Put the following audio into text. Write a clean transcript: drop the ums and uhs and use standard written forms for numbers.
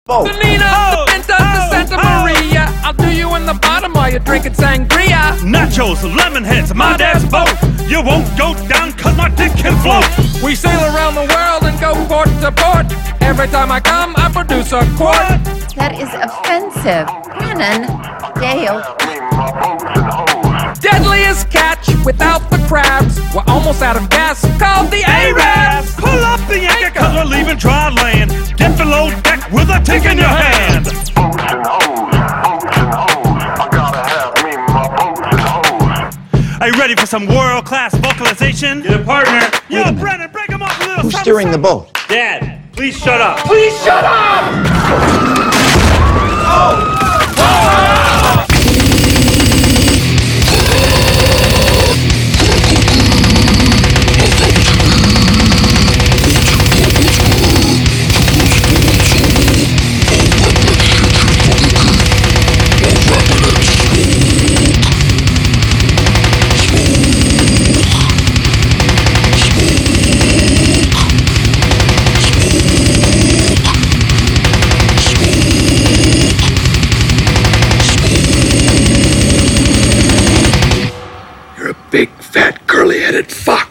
boat. The Nina, the Pinta, the Santa Maria. I'll do you in the bottom while you're drinking sangria. Nachos, lemon heads, my dad's boat. You won't go down cause my dick can float. We sail around the world and go port to port. Every time I come, I produce a quart. That is offensive. Brennan, Dale. Deadliest catch without the crabs. We're almost out of gas, called the Arabs. Pull up the anchor cause we're leaving dry land. Get below deck with a tick in your hand. Boats and hoes, I gotta have me my boats and hoes. Are you ready for some world-class vocalization? Get a partner. Yo, Brennan, break him up a little. Who's steering the boat? Dad, please shut up. Please shut up! You're a big, fat, curly-headed fuck.